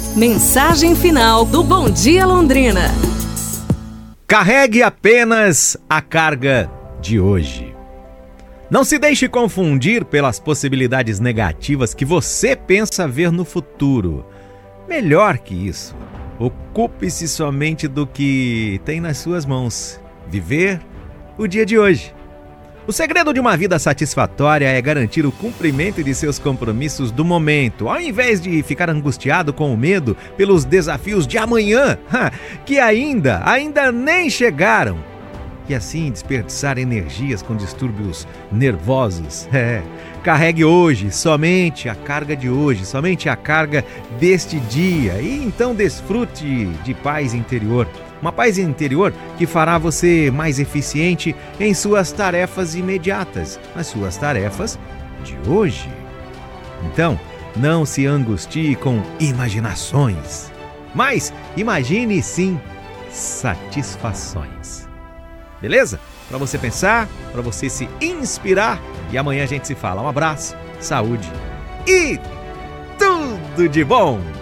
Mensagem final do Bom Dia Londrina. Carregue apenas a carga de hoje. Não se deixe confundir pelas possibilidades negativas que você pensa ver no futuro. Melhor que isso, ocupe-se somente do que tem nas suas mãos. Viver o dia de hoje. O segredo de uma vida satisfatória é garantir o cumprimento de seus compromissos do momento, ao invés de ficar angustiado com o medo pelos desafios de amanhã, que ainda nem chegaram, e assim desperdiçar energias com distúrbios nervosos. Carregue hoje somente a carga de hoje, somente a carga deste dia, e então desfrute de paz interior. Uma paz interior que fará você mais eficiente em suas tarefas imediatas, nas suas tarefas de hoje. Então, não se angustie com imaginações, mas imagine sim satisfações. Beleza? Para você pensar, para você se inspirar, e amanhã a gente se fala. Um abraço, saúde e tudo de bom!